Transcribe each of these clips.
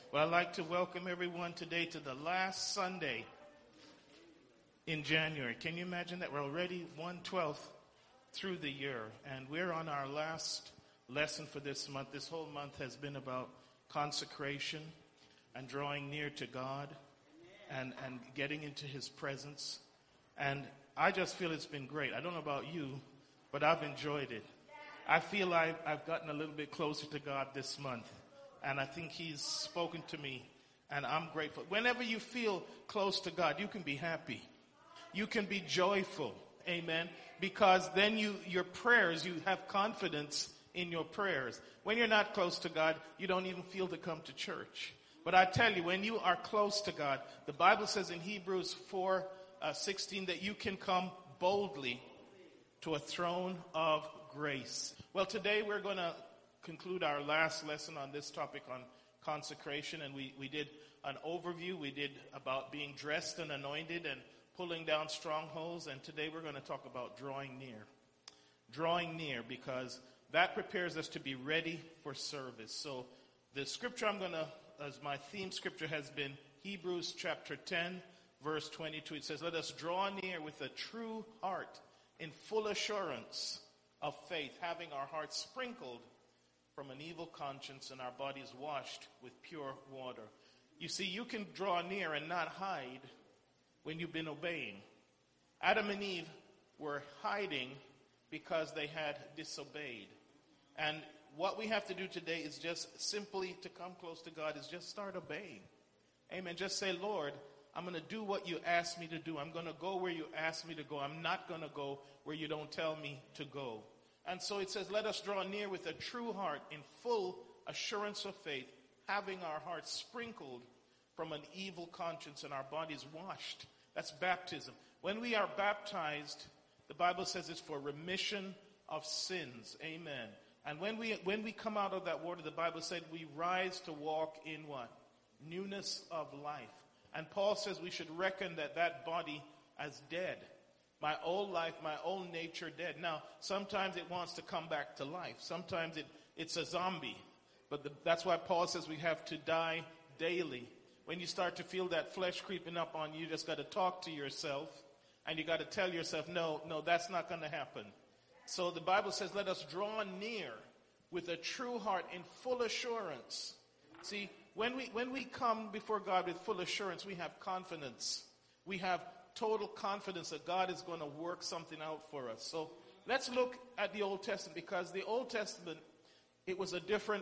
Well, I'd like to welcome everyone today to the last Sunday in January. Can you imagine that? We're already 1/12 through the year, and we're on our last lesson for this month. This whole month has been about consecration and drawing near to God and getting into His presence. And I just feel it's been great. I don't know about you, but I've enjoyed it. I feel I've gotten a little bit closer to God this month. And I think He's spoken to me, and I'm grateful. Whenever you feel close to God, you can be happy. You can be joyful. Amen. Because then your prayers, you have confidence in your prayers. When you're not close to God, you don't even feel to come to church. But I tell you, when you are close to God, the Bible says in Hebrews 4:16 that you can come boldly to a throne of grace. Well, today we're going to conclude our last lesson on this topic on consecration, and we did an overview. We did about being dressed and anointed and pulling down strongholds, and today we're going to talk about drawing near. Drawing near, because that prepares us to be ready for service. So the scripture I'm going to, as my theme scripture has been Hebrews chapter 10, verse 22. It says, "Let us draw near with a true heart in full assurance of faith, having our hearts sprinkled from an evil conscience and our bodies washed with pure water." You see, you can draw near and not hide when you've been obeying. Adam and Eve were hiding because they had disobeyed. And what we have to do today is just simply to come close to God is just start obeying. Amen. Just say, "Lord, I'm going to do what you asked me to do. I'm going to go where you asked me to go. I'm not going to go where you don't tell me to go." And so it says, let us draw near with a true heart in full assurance of faith, having our hearts sprinkled from an evil conscience and our bodies washed. That's baptism. When we are baptized, the Bible says it's for remission of sins. Amen. And when we come out of that water, the Bible said we rise to walk in what? Newness of life. And Paul says we should reckon that body as dead. My old life, my old nature dead. Now, sometimes it wants to come back to life. Sometimes it's a zombie. But that's why Paul says we have to die daily. When you start to feel that flesh creeping up on you, you just got to talk to yourself. And you got to tell yourself, no, that's not going to happen. So the Bible says, let us draw near with a true heart in full assurance. See, when we come before God with full assurance, we have confidence. We have total confidence that God is going to work something out for us. So let's look at the Old Testament, because the Old Testament, it was a different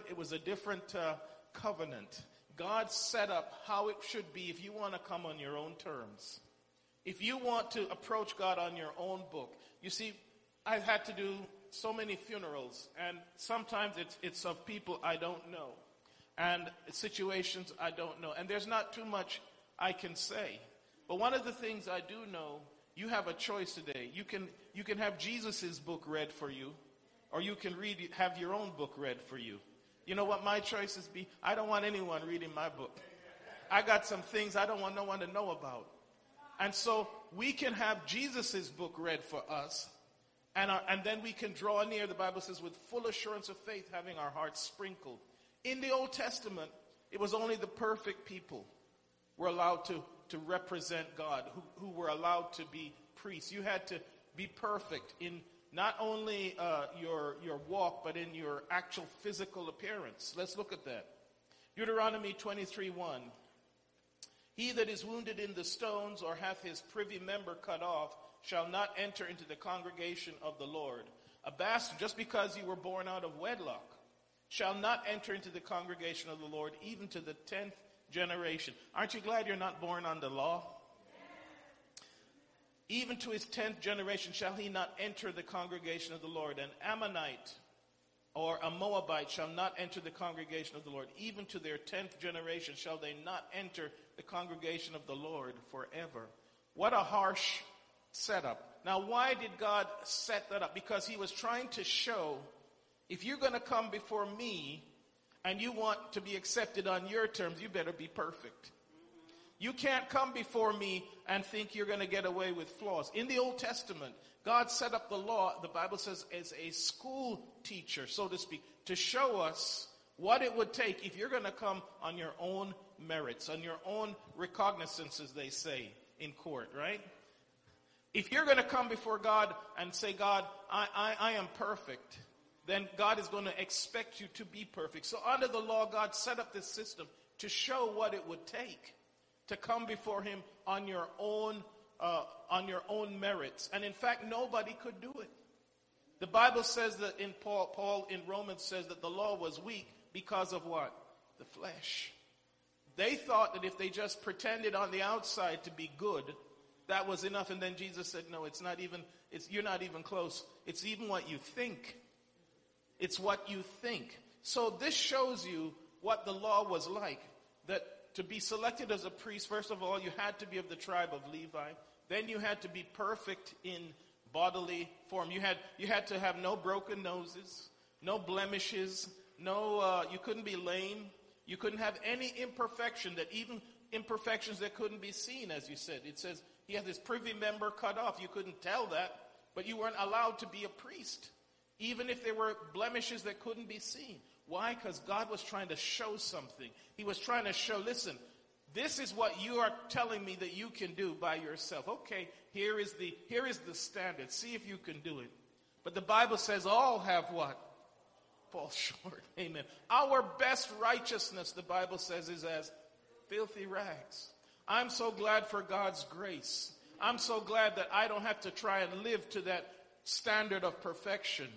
covenant. God set up how it should be if you want to come on your own terms. If you want to approach God on your own book. You see, I've had to do so many funerals, and sometimes it's of people I don't know, and situations I don't know, and there's not too much I can say. But one of the things I do know, you have a choice today. You can have Jesus' book read for you, or you can have your own book read for you. You know what my choices be? I don't want anyone reading my book. I got some things I don't want no one to know about. And so we can have Jesus' book read for us, and then we can draw near, the Bible says, with full assurance of faith, having our hearts sprinkled. In the Old Testament, it was only the perfect people were allowed to represent God, who were allowed to be priests. You had to be perfect in not only your walk, but in your actual physical appearance. Let's look at that. Deuteronomy 23:1. "He that is wounded in the stones or hath his privy member cut off shall not enter into the congregation of the Lord. A bastard, just because you were born out of wedlock, shall not enter into the congregation of the Lord, even to the 10th generation." Aren't you glad you're not born under law? "Even to his 10th generation shall he not enter the congregation of the Lord. An Ammonite or a Moabite shall not enter the congregation of the Lord. Even to their 10th generation shall they not enter the congregation of the Lord forever." What a harsh setup. Now, why did God set that up? Because He was trying to show, if you're going to come before me and you want to be accepted on your terms, you better be perfect. You can't come before me and think you're going to get away with flaws. In the Old Testament, God set up the law, the Bible says, as a school teacher, so to speak, to show us What it would take if you're going to come on your own merits, on your own recognizance, as they say in court, right? If you're going to come before God and say, God, I am perfect, then God is going to expect you to be perfect. So under the law, God set up this system to show what it would take to come before him on your own merits. And in fact, nobody could do it. The Bible says that Paul in Romans says that the law was weak because of what? The flesh. They thought that if they just pretended on the outside to be good, that was enough. And then Jesus said, no, you're not even close. It's even what you think. It's what you think. So this shows you what the law was like. That to be selected as a priest, first of all, you had to be of the tribe of Levi. Then you had to be perfect in bodily form. You had to have no broken noses, no blemishes, you couldn't be lame. You couldn't have any imperfection, that even imperfections that couldn't be seen, as you said. It says he had his privy member cut off. You couldn't tell that, but you weren't allowed to be a priest, even if there were blemishes that couldn't be seen. Why? Because God was trying to show something. He was trying to show, listen, this is what you are telling me that you can do by yourself. Okay, here is the standard. See if you can do it. But the Bible says all have what? Fall short. Amen. Our best righteousness, the Bible says, is as filthy rags. I'm so glad for God's grace. I'm so glad that I don't have to try and live to that standard of perfection.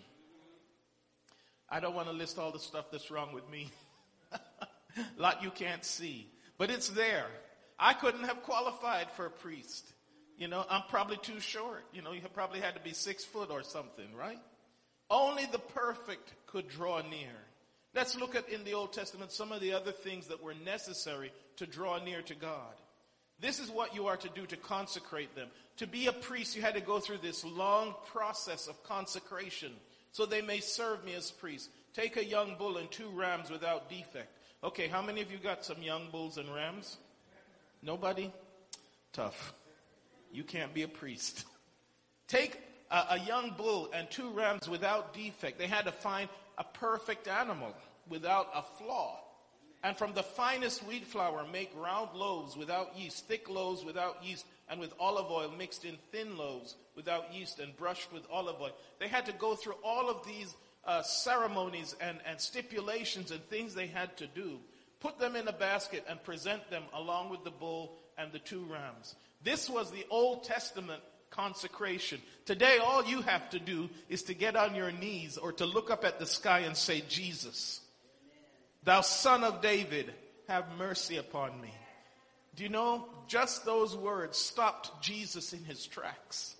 I don't want to list all the stuff that's wrong with me. A lot you can't see. But it's there. I couldn't have qualified for a priest. I'm probably too short. You probably had to be 6 foot or something, right? Only the perfect could draw near. Let's look at in the Old Testament some of the other things that were necessary to draw near to God. This is what you are to do to consecrate them. To be a priest, you had to go through this long process of consecration so they may serve me as priest. Take a young bull and 2 rams without defect. Okay, how many of you got some young bulls and rams? Nobody? Tough. You can't be a priest. Take a young bull and 2 rams without defect. They had to find a perfect animal without a flaw. And from the finest wheat flour, make round loaves without yeast, thick loaves without yeast, and with olive oil mixed in thin loaves without yeast and brushed with olive oil. They had to go through all of these ceremonies and stipulations and things they had to do. Put them in a basket and present them along with the bull and the 2 rams. This was the Old Testament consecration. Today, all you have to do is to get on your knees or to look up at the sky and say, Jesus, thou Son of David, have mercy upon me. Do you know, just those words stopped Jesus in his tracks.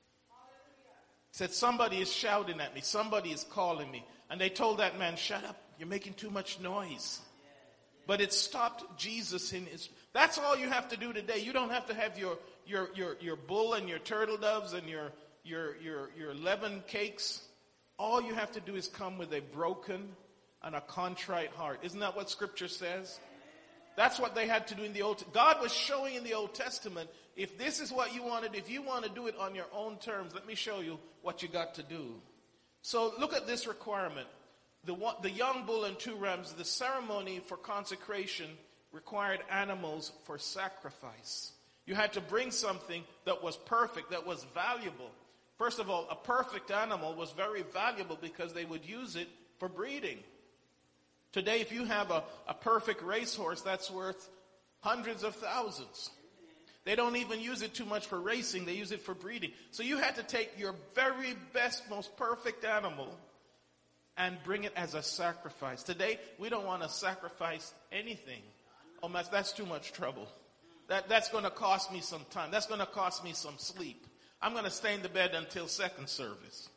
He said, somebody is shouting at me. Somebody is calling me. And they told that man, shut up. You're making too much noise. But it stopped Jesus in his... That's all you have to do today. You don't have to have your bull and your turtle doves and your leaven cakes. All you have to do is come with a broken and a contrite heart. Isn't that what Scripture says? That's what they had to do in the Old Testament. God was showing in the Old Testament, if this is what you wanted, if you want to do it on your own terms, let me show you what you got to do. So look at this requirement. The young bull and 2 rams, the ceremony for consecration required animals for sacrifice. You had to bring something that was perfect, that was valuable. First of all, a perfect animal was very valuable because they would use it for breeding. Today, if you have a perfect racehorse, that's worth hundreds of thousands. They don't even use it too much for racing. They use it for breeding. So you had to take your very best, most perfect animal and bring it as a sacrifice. Today, we don't want to sacrifice anything. Oh, that's too much trouble. That's going to cost me some time. That's going to cost me some sleep. I'm going to stay in the bed until second service.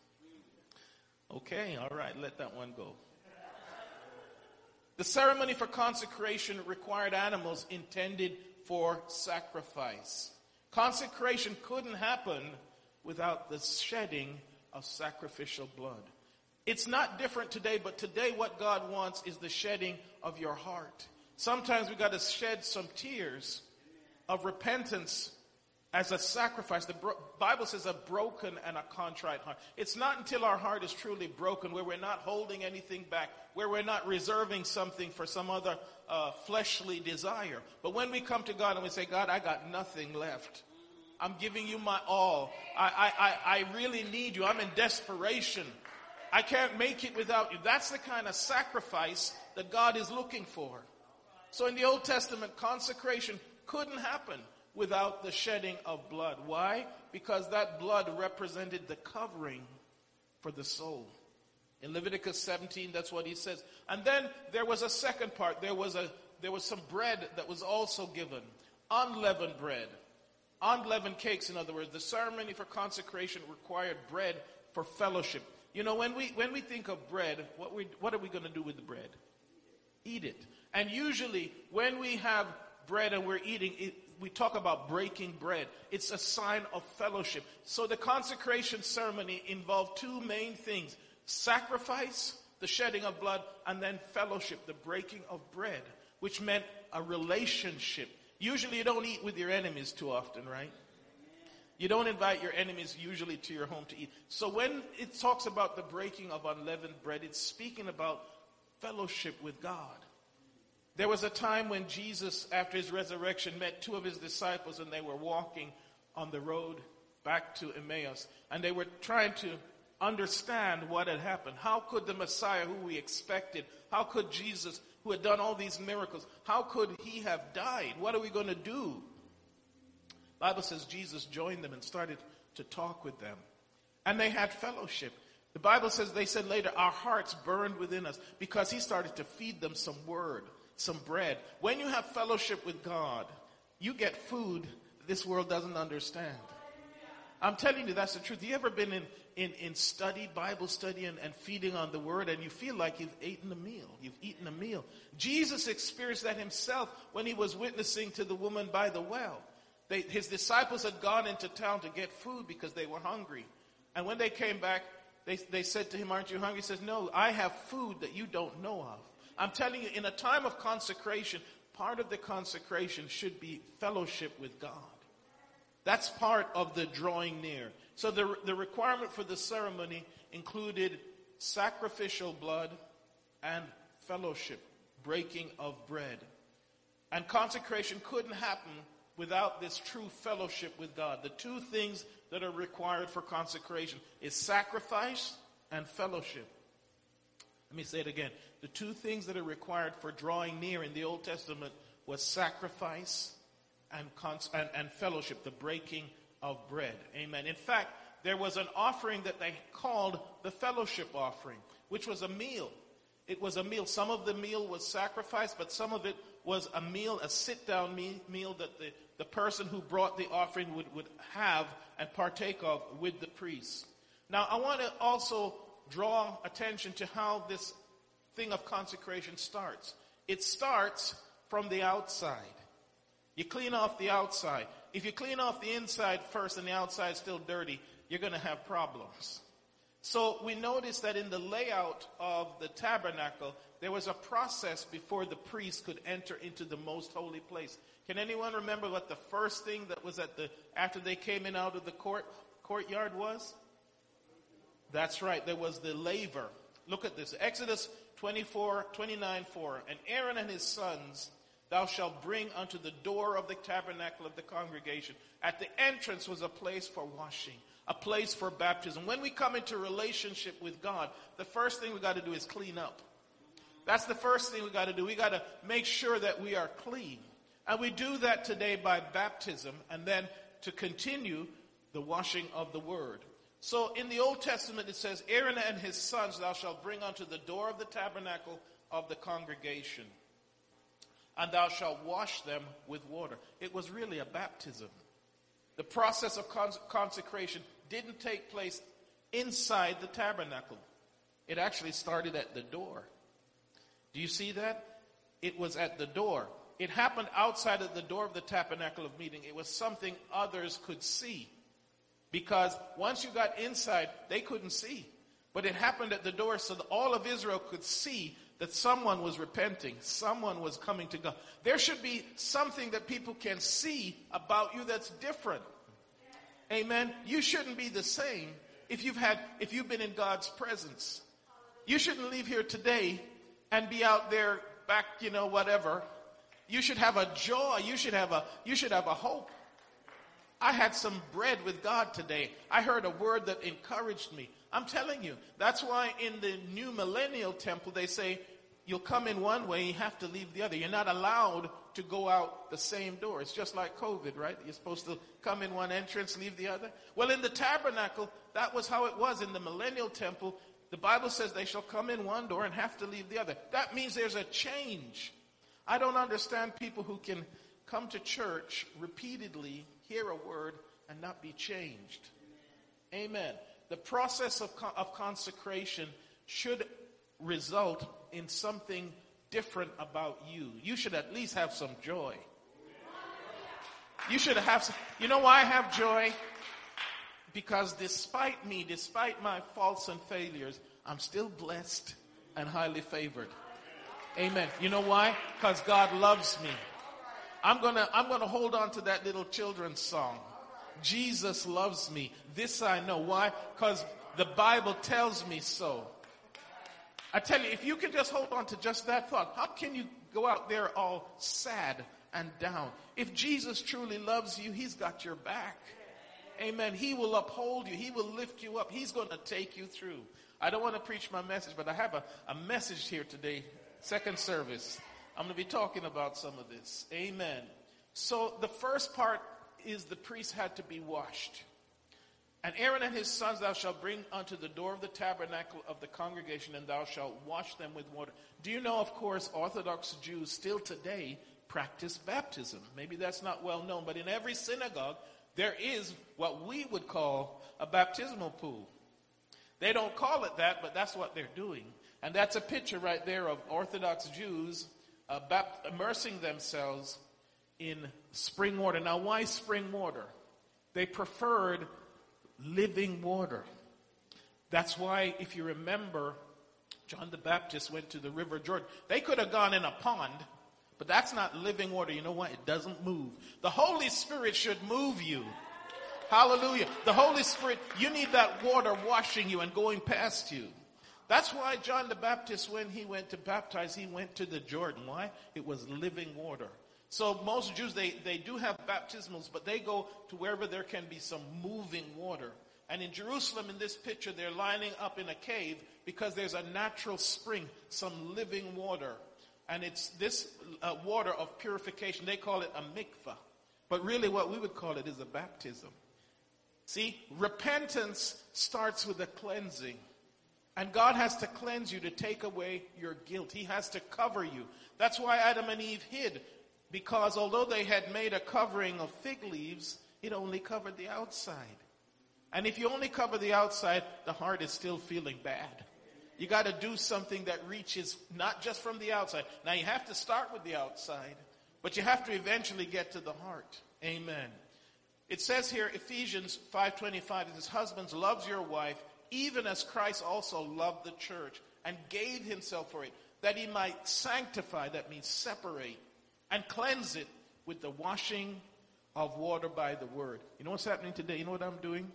Okay, all right, let that one go. The ceremony for consecration required animals intended for sacrifice. Consecration couldn't happen without the shedding of sacrificial blood. It's not different today, but today what God wants is the shedding of your heart. Sometimes we got to shed some tears of repentance as a sacrifice. The Bible says a broken and a contrite heart. It's not until our heart is truly broken, where we're not holding anything back, where we're not reserving something for some other fleshly desire. But when we come to God and we say, God, I got nothing left. I'm giving you my all. I really need you. I'm in desperation. I can't make it without you. That's the kind of sacrifice that God is looking for. So in the Old Testament, consecration couldn't happen without the shedding of blood. Why? Because that blood represented the covering for the soul. In Leviticus 17, that's what he says. And then there was a second part. There was some bread that was also given. Unleavened bread. Unleavened cakes, in other words. The ceremony for consecration required bread for fellowship. You know, when we think of bread, what are we going to do with the bread? Eat it. And usually when we have bread and we're eating it, we talk about breaking bread. It's a sign of fellowship. So the consecration ceremony involved two main things: sacrifice, the shedding of blood, and then fellowship, the breaking of bread, which meant a relationship. Usually you don't eat with your enemies too often, right? You don't invite your enemies usually to your home to eat. So when it talks about the breaking of unleavened bread, it's speaking about fellowship with God. There was a time when Jesus, after his resurrection, met two of his disciples, and they were walking on the road back to Emmaus. And they were trying to understand what had happened. How could the Messiah, who we expected, how could Jesus, who had done all these miracles, how could he have died? What are we going to do? The Bible says Jesus joined them and started to talk with them. And they had fellowship. The Bible says, they said later, our hearts burned within us, because he started to feed them some word, some bread. When you have fellowship with God, you get food this world doesn't understand. I'm telling you, that's the truth. You ever been in study, Bible study, and feeding on the word, and you feel like you've eaten a meal? You've eaten a meal. Jesus experienced that himself when he was witnessing to the woman by the well. His disciples had gone into town to get food because they were hungry. And when they came back, they said to him, aren't you hungry? He says, no, I have food that you don't know of. I'm telling you, in a time of consecration, part of the consecration should be fellowship with God. That's part of the drawing near. So the requirement for the ceremony included sacrificial blood and fellowship, breaking of bread. And consecration couldn't happen without this true fellowship with God. The two things that are required for consecration is sacrifice and fellowship. Let me say it again. The two things that are required for drawing near in the Old Testament was sacrifice and fellowship, the breaking of bread. Amen. In fact, there was an offering that they called the fellowship offering, which was a meal. It was a meal. Some of the meal was sacrifice, but some of it was a meal, a sit-down meal that the person who brought the offering would have and partake of with the priest. Now, I want to also draw attention to how this thing of consecration starts. It starts from the outside. You clean off the outside. If you clean off the inside first and the outside is still dirty, you're going to have problems. So we notice that in the layout of the tabernacle, there was a process before the priest could enter into the most holy place. Can anyone remember what the first thing that was after they came in out of the courtyard was? That's right, there was the laver. Look at this, Exodus 29:4. And Aaron and his sons thou shalt bring unto the door of the tabernacle of the congregation. At the entrance was a place for washing, a place for baptism. When we come into relationship with God, the first thing we got to do is clean up. That's the first thing we got to do. We got to make sure that we are clean. And we do that today by baptism, and then to continue the washing of the word. So in the Old Testament it says, Aaron and his sons thou shalt bring unto the door of the tabernacle of the congregation, and thou shalt wash them with water. It was really a baptism. The process of consecration didn't take place inside the tabernacle. It actually started at the door. Do you see that? It was at the door. It happened outside of the door of the tabernacle of meeting. It was something others could see. Because once you got inside, they couldn't see. But it happened at the door so that all of Israel could see that someone was repenting. Someone was coming to God. There should be something that people can see about you that's different. Amen. You shouldn't be the same if you've been in God's presence. You shouldn't leave here today and be out there back, whatever. You should have a joy. You should have a hope. I had some bread with God today. I heard a word that encouraged me. I'm telling you, that's why in the new millennial temple they say you'll come in one way, you have to leave the other. You're not allowed to go out the same door. It's just like COVID, right? You're supposed to come in one entrance, leave the other. Well, in the tabernacle, that was how it was. In the millennial temple, the Bible says they shall come in one door and have to leave the other. That means there's a change. I don't understand people who can come to church repeatedly, hear a word, and not be changed. Amen. The process of consecration should result in something different about you. You should at least have some joy. You should have some. You know why I have joy? Because despite my faults and failures, I'm still blessed and highly favored. Amen. You know why? Because God loves me. I'm gonna hold on to that little children's song. Jesus loves me. This I know. Why? Because the Bible tells me so. I tell you, if you can just hold on to just that thought, how can you go out there all sad and down? If Jesus truly loves you, he's got your back. Amen. He will uphold you. He will lift you up. He's going to take you through. I don't want to preach my message, but I have a message here today, second service. I'm going to be talking about some of this. Amen. So the first part is the priest had to be washed. And Aaron and his sons thou shalt bring unto the door of the tabernacle of the congregation, and thou shalt wash them with water. Do you know, of course, Orthodox Jews still today practice baptism? Maybe that's not well known, but in every synagogue, there is what we would call a baptismal pool. They don't call it that, but that's what they're doing. And that's a picture right there of Orthodox Jews immersing themselves in spring water. Now, why spring water? They preferred living water. That's why, if you remember, John the Baptist went to the River Jordan. They could have gone in a pond, but that's not living water. You know what? It doesn't move. The Holy Spirit should move you. Hallelujah. The Holy Spirit, you need that water washing you and going past you. That's why John the Baptist, when he went to baptize, he went to the Jordan. Why? It was living water. So most Jews, they do have baptismals, but they go to wherever there can be some moving water. And in Jerusalem, in this picture, they're lining up in a cave because there's a natural spring, some living water. And it's this water of purification. They call it a mikvah. But really what we would call it is a baptism. See, repentance starts with a cleansing. And God has to cleanse you to take away your guilt. He has to cover you. That's why Adam and Eve hid. Because although they had made a covering of fig leaves, it only covered the outside. And if you only cover the outside, the heart is still feeling bad. You got to do something that reaches not just from the outside. Now you have to start with the outside, but you have to eventually get to the heart. Amen. It says here, Ephesians 5:25, it says, husbands, love your wife, even as Christ also loved the church and gave himself for it, that he might sanctify, that means separate, and cleanse it with the washing of water by the word. You know what's happening today? You know what I'm doing?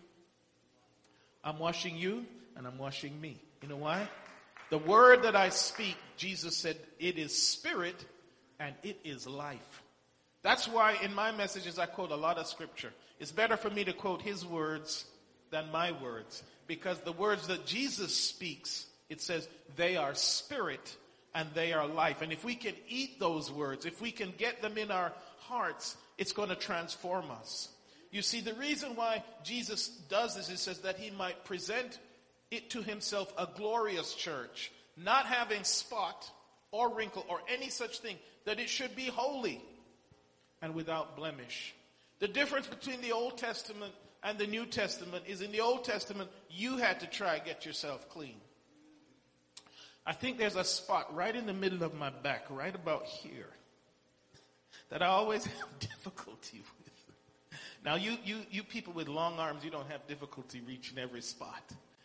I'm washing you and I'm washing me. You know why? The word that I speak, Jesus said, it is spirit and it is life. That's why in my messages I quote a lot of scripture. It's better for me to quote his words than my words. Because the words that Jesus speaks, it says they are spirit and they are life. And if we can eat those words, if we can get them in our hearts, it's going to transform us. You see, the reason why Jesus does this, it says that he might present it to himself a glorious church, not having spot or wrinkle or any such thing, that it should be holy and without blemish. The difference between the Old Testament and the New Testament is in the Old Testament, you had to try to get yourself clean. I think there's a spot right in the middle of my back, right about here, that I always have difficulty with. Now, you people with long arms, you don't have difficulty reaching every spot.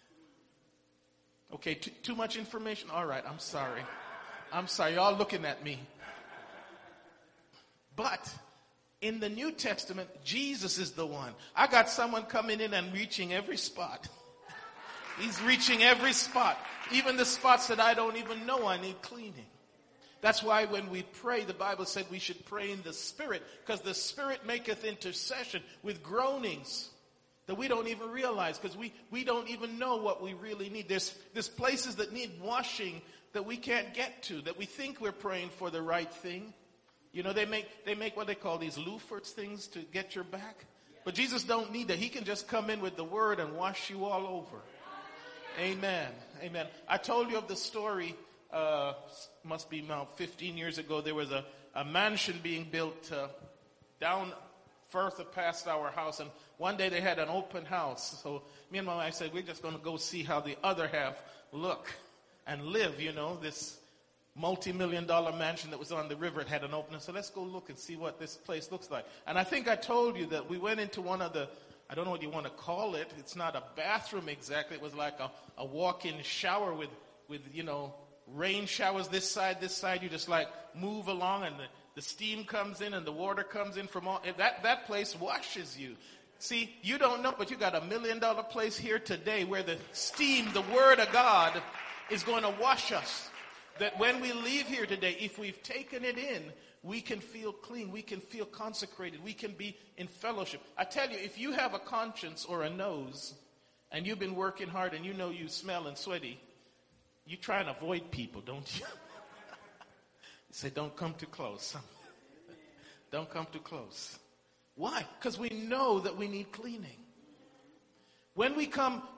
Okay, too much information? All right, I'm sorry. I'm sorry, y'all looking at me. But In the New Testament, Jesus is the one. I got someone coming in and reaching every spot. He's reaching every spot. Even the spots that I don't even know I need cleaning. That's why when we pray, the Bible said we should pray in the Spirit, because the Spirit maketh intercession with groanings that we don't even realize, because we don't even know what we really need. There's places that need washing that we can't get to, that we think we're praying for the right thing. You know, they make what they call these loofers things to get your back. But Jesus don't need that. He can just come in with the word and wash you all over. Amen. Amen. I told you of the story, must be about 15 years ago. There was a mansion being built down further past our house. And one day they had an open house. So me and my wife said, we're just going to go see how the other half look and live, you know, this multi-million-dollar mansion that was on the river. It had an opening. So let's go look and see what this place looks like. And I think I told you that we went into one of the, I don't know what you want to call it. It's not a bathroom exactly. It was like a walk-in shower with, you know, rain showers this side. You just like move along and the steam comes in and the water comes in from all. That place washes you. See, you don't know, but you got $1 million place here today where the steam, the Word of God, is going to wash us. That when we leave here today, if we've taken it in, we can feel clean. We can feel consecrated. We can be in fellowship. I tell you, if you have a conscience or a nose and you've been working hard and you know you smell and sweaty, you try and avoid people, don't you? You say, don't come too close. Don't come too close. Why? Because we know that we need cleaning. When we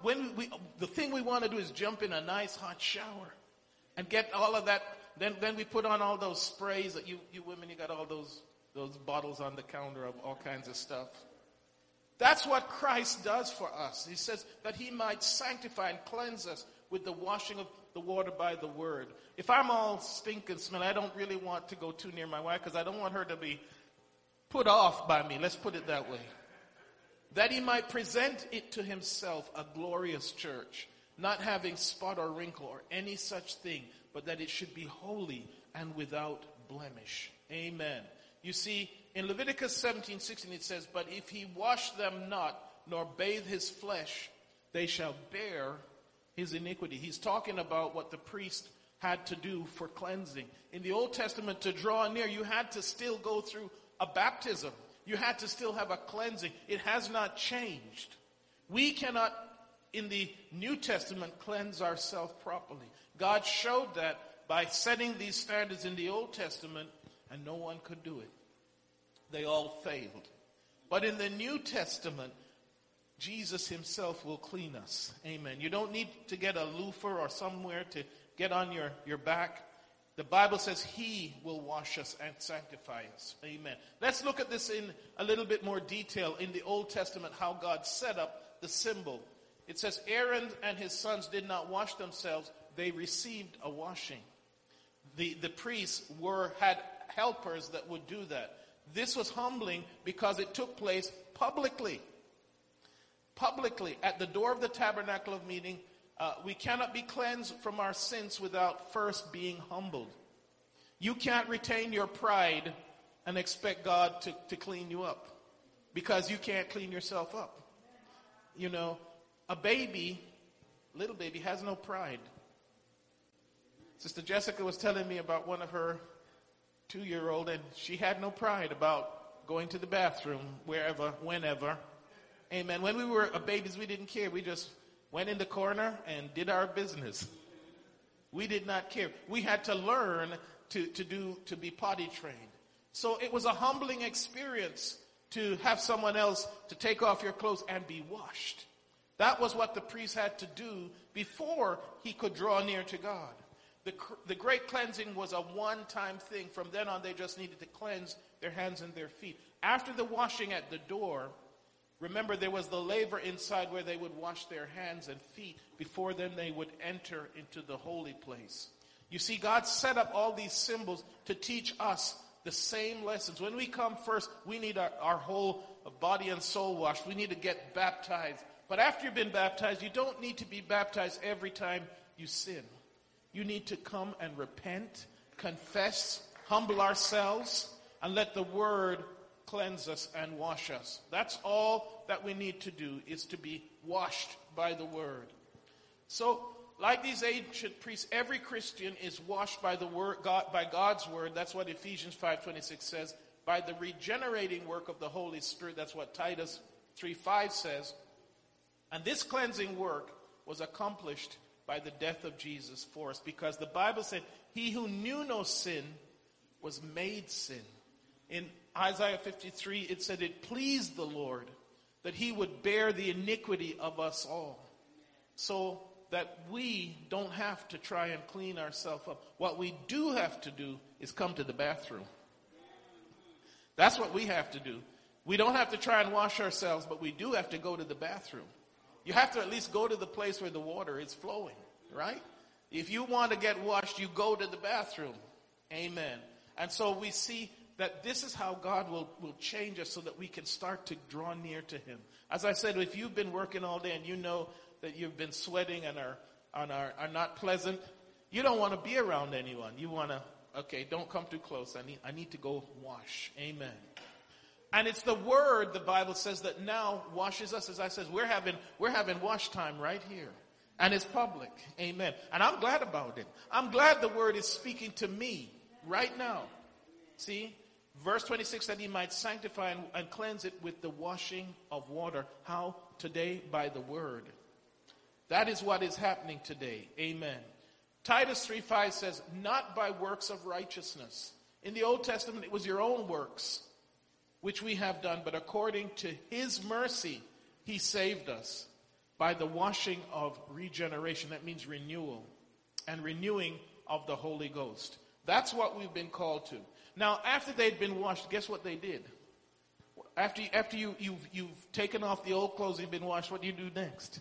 the thing we want to do is jump in a nice hot shower and get all of that. Then we put on all those sprays that you women, you got all those bottles on the counter of all kinds of stuff. That's what Christ does for us. He says that he might sanctify and cleanse us with the washing of the water by the word. If I'm all stink and smell, I don't really want to go too near my wife because I don't want her to be put off by me. Let's put it that way. That he might present it to himself a glorious church, not having spot or wrinkle or any such thing, but that it should be holy and without blemish. Amen. You see, in Leviticus 17:16 it says, but if he wash them not, nor bathe his flesh, they shall bear his iniquity. He's talking about what the priest had to do for cleansing. In the Old Testament, to draw near, you had to still go through a baptism. You had to still have a cleansing. It has not changed. We cannot, in the New Testament, cleanse ourselves properly. God showed that by setting these standards in the Old Testament, and no one could do it. They all failed. But in the New Testament, Jesus himself will clean us. Amen. You don't need to get a loofah or somewhere to get on your back. The Bible says he will wash us and sanctify us. Amen. Let's look at this in a little bit more detail in the Old Testament, how God set up the symbol. It says Aaron and his sons did not wash themselves. They received a washing. The priests had helpers that would do that. This was humbling because it took place publicly. Publicly, at the door of the tabernacle of meeting. We cannot be cleansed from our sins without first being humbled. You can't retain your pride and expect God to clean you up, because you can't clean yourself up. You know, a little baby has no pride. Sister Jessica was telling me about one of her 2-year-old, and she had no pride about going to the bathroom wherever, whenever. Amen. When we were babies, we didn't care. We just went in the corner and did our business. We did not care. We had to learn to be potty trained. So it was a humbling experience to have someone else to take off your clothes and be washed. That was what the priest had to do before he could draw near to God. The great cleansing was a one-time thing. From then on, they just needed to cleanse their hands and their feet. After the washing at the door, remember, there was the laver inside where they would wash their hands and feet before then they would enter into the holy place. You see, God set up all these symbols to teach us the same lessons. When we come first, we need our whole body and soul washed. We need to get baptized. But after you've been baptized, you don't need to be baptized every time you sin. You need to come and repent, confess, humble ourselves, and let the word cleanse us and wash us. That's all that we need to do, is to be washed by the word. So, like these ancient priests, every Christian is washed by the word, by God's word. That's what Ephesians 5:26 says. By the regenerating work of the Holy Spirit. That's what Titus 3:5 says. And this cleansing work was accomplished by the death of Jesus for us. Because the Bible said, he who knew no sin was made sin. In Isaiah 53, it said it pleased the Lord that he would bear the iniquity of us all. So that we don't have to try and clean ourselves up. What we do have to do is come to the bathroom. That's what we have to do. We don't have to try and wash ourselves, but we do have to go to the bathroom. You have to at least go to the place where the water is flowing, right? If you want to get washed, you go to the bathroom. Amen. And so we see that this is how God will change us so that we can start to draw near to him. As I said, if you've been working all day and you know that you've been sweating and are not pleasant, you don't want to be around anyone. You want to, okay, don't come too close. I need to go wash. Amen. And it's the word, the Bible says, that now washes us. As I said, we're having wash time right here. And it's public. Amen. And I'm glad about it. I'm glad the word is speaking to me right now. See? Verse 26, that he might sanctify and cleanse it with the washing of water. How? Today, by the word. That is what is happening today. Amen. Titus 3:5 says, not by works of righteousness. In the Old Testament, it was your own works, which we have done, but according to his mercy, he saved us by the washing of regeneration. That means renewal and renewing of the Holy Ghost. That's what we've been called to. Now, after they'd been washed, guess what they did? After you've taken off the old clothes, you've been washed, what do you do next?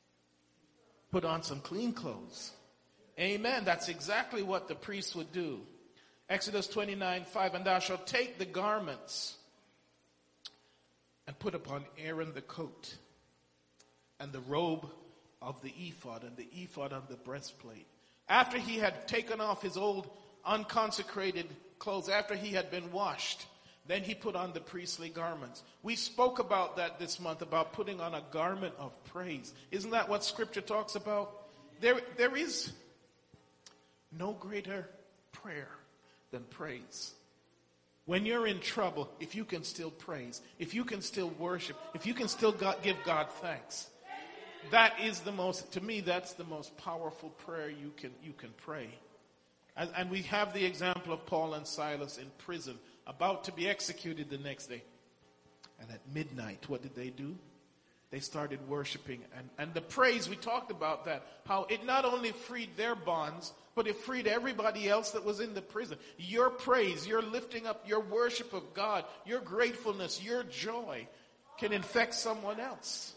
Put on some clean clothes. Amen. That's exactly what the priests would do. Exodus 29:5, and thou shalt take the garments and put upon Aaron the coat and the robe of the ephod and the ephod of the breastplate. After he had taken off his old unconsecrated clothes, after he had been washed, then he put on the priestly garments. We spoke about that this month, about putting on a garment of praise. Isn't that what Scripture talks about? There is no greater prayer than praise. When you're in trouble, if you can still praise, if you can still worship, if you can still give God thanks, that is to me, that's the most powerful prayer you can pray. And we have the example of Paul and Silas in prison, about to be executed the next day. And at midnight, what did they do? They started worshiping. And the praise, we talked about that, how it not only freed their bonds, but it freed everybody else that was in the prison. Your praise, your lifting up, your worship of God, your gratefulness, your joy can infect someone else.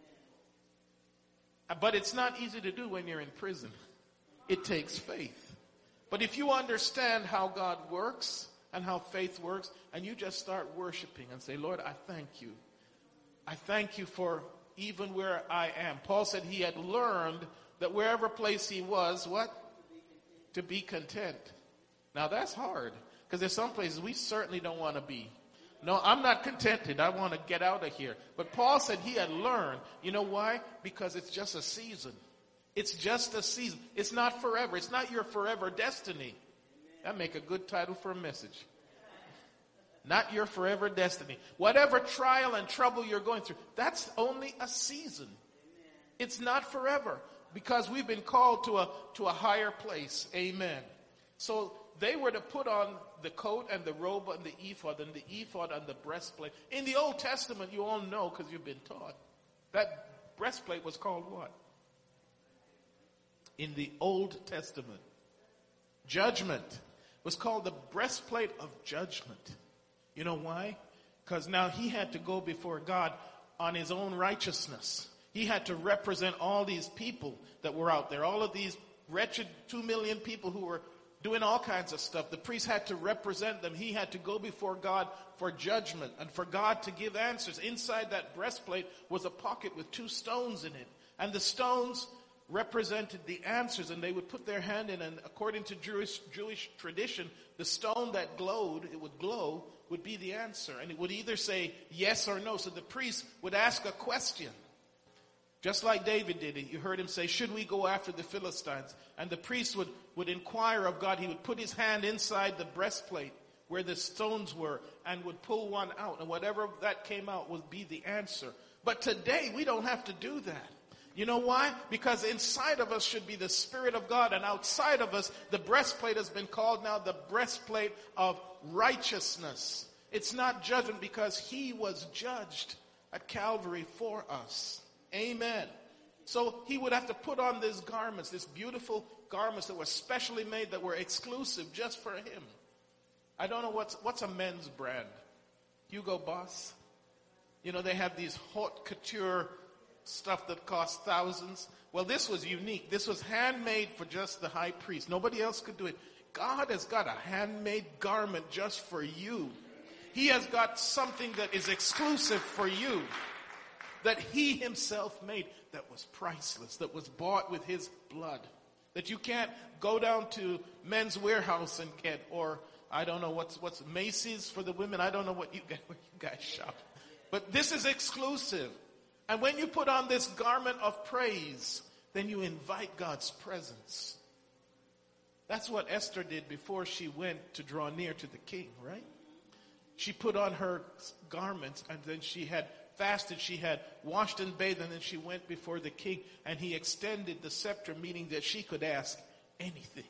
But it's not easy to do when you're in prison. It takes faith. But if you understand how God works and how faith works, and you just start worshiping and say, Lord, I thank you. I thank you for even where I am. Paul said he had learned that wherever place he was, what? To be content. Now that's hard, because there's some places we certainly don't want to be. No, I'm not contented. I want to get out of here. But Paul said he had learned. You know why? Because it's just a season. It's just a season. It's not forever. It's not your forever destiny. That make a good title for a message. Not your forever destiny. Whatever trial and trouble you're going through, that's only a season. It's not forever, because we've been called to a higher place. Amen. So they were to put on the coat and the robe and the ephod and the breastplate. In the Old Testament, you all know, because you've been taught, that breastplate was called what? In the Old Testament, judgment was called the breastplate of judgment. You know why? Because now he had to go before God on his own righteousness. He had to represent all these people that were out there, all of these wretched 2 million people who were doing all kinds of stuff. The priest had to represent them. He had to go before God for judgment and for God to give answers. Inside that breastplate was a pocket with 2 stones in it. And the stones represented the answers, and they would put their hand in, and according to Jewish tradition, the stone that glowed, it would glow, would be the answer. And it would either say yes or no. So the priest would ask a question. Just like David did it. You heard him say, should we go after the Philistines? And the priest would inquire of God. He would put his hand inside the breastplate where the stones were and would pull one out. And whatever that came out would be the answer. But today, we don't have to do that. You know why? Because inside of us should be the Spirit of God, and outside of us, the breastplate has been called now the breastplate of righteousness. It's not judgment because he was judged at Calvary for us. Amen. So he would have to put on these garments, these beautiful garments that were specially made, that were exclusive just for him. I don't know what's a men's brand. Hugo Boss. You know, they have these haute couture stuff that costs thousands. Well, this was unique. This was handmade for just the high priest. Nobody else could do it. God has got a handmade garment just for you. He has got something that is exclusive for you, that he himself made, that was priceless, that was bought with his blood, that you can't go down to Men's Warehouse and get, or I don't know what's Macy's for the women. I don't know where you guys shop. But this is exclusive. And when you put on this garment of praise, then you invite God's presence. That's what Esther did before she went to draw near to the king, right? She put on her garments, and then she had fasted, she had washed and bathed, and then she went before the king, and he extended the scepter, meaning that she could ask anything.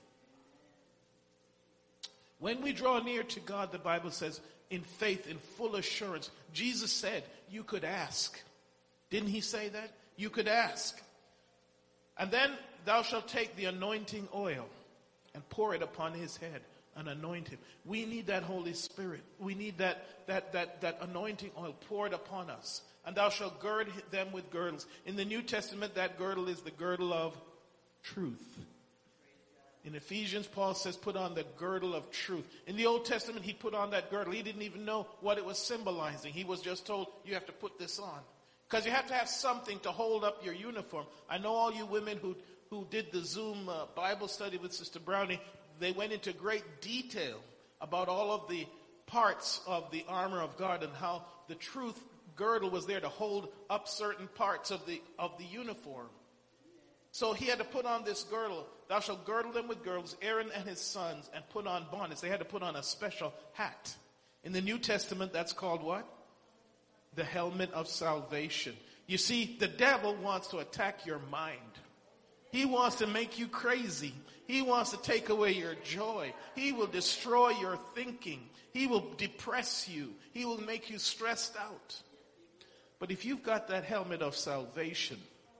When we draw near to God, the Bible says, in faith, in full assurance, Jesus said, you could ask. Didn't he say that? You could ask. And then thou shalt take the anointing oil and pour it upon his head and anoint him. We need that Holy Spirit. We need that anointing oil poured upon us. And thou shalt gird them with girdles. In the New Testament, that girdle is the girdle of truth. In Ephesians, Paul says, put on the girdle of truth. In the Old Testament, he put on that girdle. He didn't even know what it was symbolizing. He was just told, you have to put this on. Because you have to have something to hold up your uniform. I know all you women who did the Zoom Bible study with Sister Brownie, they went into great detail about all of the parts of the armor of God and how the truth girdle was there to hold up certain parts of the uniform. So he had to put on this girdle. Thou shalt girdle them with girdles, Aaron and his sons, and put on bonnets. They had to put on a special hat. In the New Testament, that's called what? The helmet of salvation. You see, the devil wants to attack your mind. He wants to make you crazy. He wants to take away your joy. He will destroy your thinking. He will depress you. He will make you stressed out. But if you've got that helmet of salvation,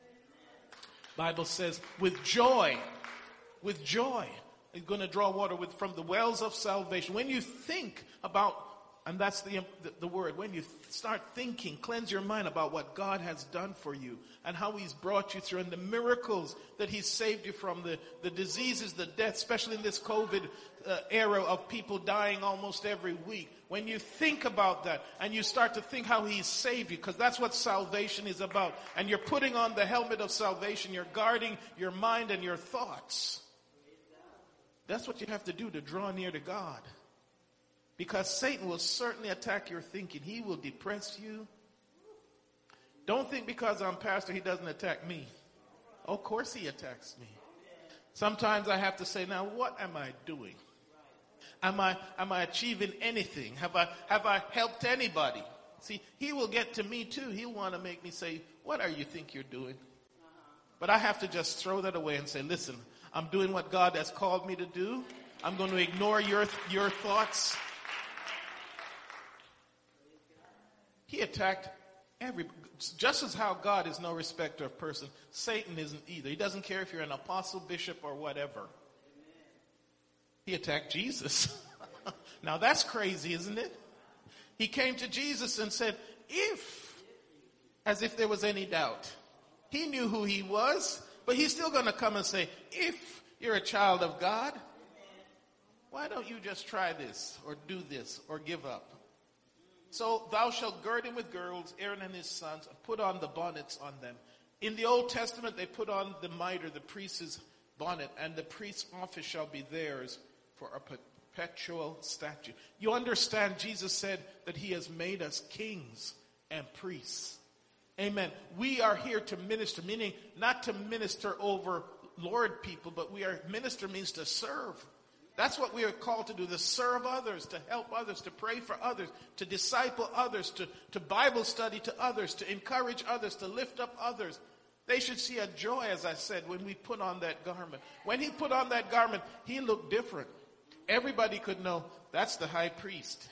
Bible says, with joy, you're going to draw water from the wells of salvation. When you think about, and that's the word, when you start thinking, cleanse your mind about what God has done for you and how he's brought you through and the miracles that he's saved you from, the diseases, the death, especially in this COVID era of people dying almost every week. When you think about that and you start to think how he's saved you, because that's what salvation is about, and you're putting on the helmet of salvation, you're guarding your mind and your thoughts. That's what you have to do to draw near to God. Because Satan will certainly attack your thinking. He will depress you. Don't think because I'm pastor he doesn't attack me. Of course he attacks me. Sometimes I have to say, now what am I doing? Am I achieving anything? Have I helped anybody? See, he will get to me too. He'll want to make me say, what are you think you're doing? But I have to just throw that away and say, listen, I'm doing what God has called me to do. I'm going to ignore your thoughts. He attacked everybody. Just as how God is no respecter of person, Satan isn't either. He doesn't care if you're an apostle, bishop, or whatever. He attacked Jesus. Now that's crazy, isn't it? He came to Jesus and said, as if there was any doubt. He knew who he was, but he's still going to come and say, if you're a child of God, why don't you just try this or do this or give up? So thou shalt gird him with girdles, Aaron and his sons, and put on the bonnets on them. In the Old Testament, they put on the mitre, the priest's bonnet, and the priest's office shall be theirs for a perpetual statute. You understand, Jesus said that he has made us kings and priests. Amen. We are here to minister, meaning not to minister over Lord people, but minister means to serve. That's what we are called to do, to serve others, to help others, to pray for others, to disciple others, to Bible study to others, to encourage others, to lift up others. They should see a joy, as I said, when we put on that garment. When he put on that garment, he looked different. Everybody could know that's the high priest.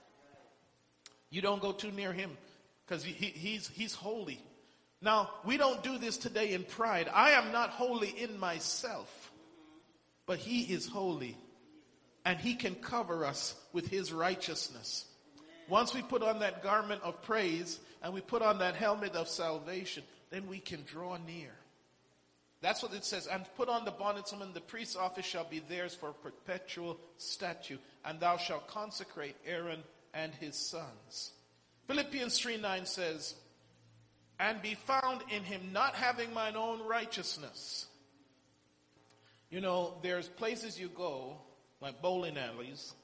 You don't go too near him because he's holy. Now, we don't do this today in pride. I am not holy in myself, but he is holy. And he can cover us with his righteousness. Once we put on that garment of praise and we put on that helmet of salvation, then we can draw near. That's what it says. And put on the bondwoman, the priest's office shall be theirs for a perpetual statute. And thou shalt consecrate Aaron and his sons. Philippians 3:9 says, and be found in him, not having mine own righteousness. You know, there's places you go, like bowling alleys,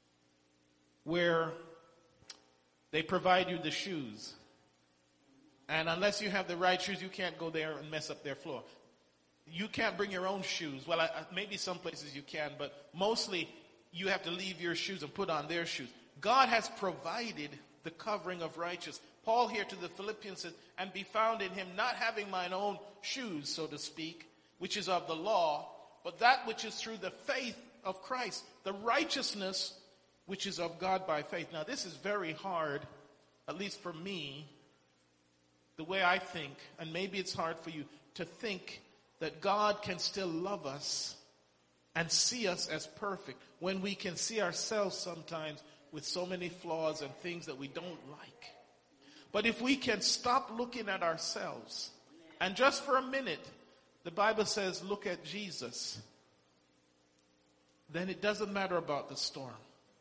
where they provide you the shoes. And unless you have the right shoes, you can't go there and mess up their floor. You can't bring your own shoes. Well, maybe some places you can, but mostly you have to leave your shoes and put on their shoes. God has provided the covering of righteousness. Paul here to the Philippians says, and be found in him, not having mine own shoes, so to speak, which is of the law, but that which is through the faith of Christ, the righteousness which is of God by faith. Now, this is very hard, at least for me, the way I think, and maybe it's hard for you, to think that God can still love us and see us as perfect when we can see ourselves sometimes with so many flaws and things that we don't like. But if we can stop looking at ourselves, and just for a minute, the Bible says, look at Jesus, then it doesn't matter about the storm.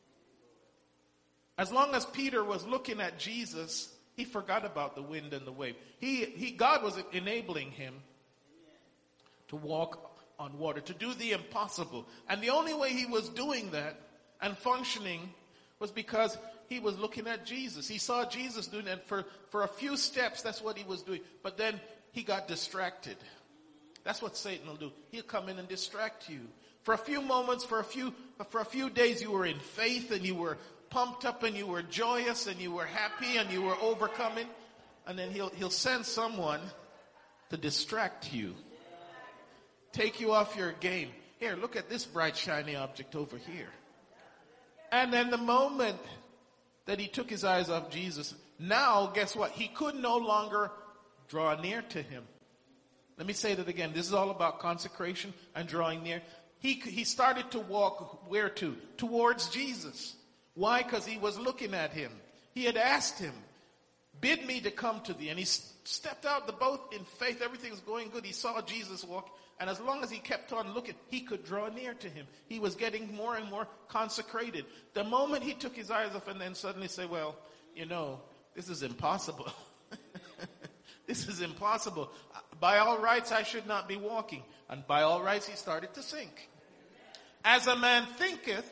As long as Peter was looking at Jesus, he forgot about the wind and the wave. God was enabling him to walk on water, to do the impossible. And the only way he was doing that and functioning was because he was looking at Jesus. He saw Jesus doing it, and for a few steps, that's what he was doing. But then he got distracted. That's what Satan will do. He'll come in and distract you. For a few moments, for a few days, you were in faith and you were pumped up and you were joyous and you were happy and you were overcoming. And then he'll send someone to distract you. Take you off your game. Here, look at this bright, shiny object over here. And then the moment that he took his eyes off Jesus, now, guess what? He could no longer draw near to him. Let me say that again. This is all about consecration and drawing near. He started to walk where to? Towards Jesus. Why? Because he was looking at him. He had asked him, bid me to come to thee. And he stepped out the boat in faith. Everything was going good. He saw Jesus walk. And as long as he kept on looking, he could draw near to him. He was getting more and more consecrated. The moment he took his eyes off and then suddenly say, well, you know, this is impossible. This is impossible. By all rights, I should not be walking. And by all rights, he started to sink. As a man thinketh,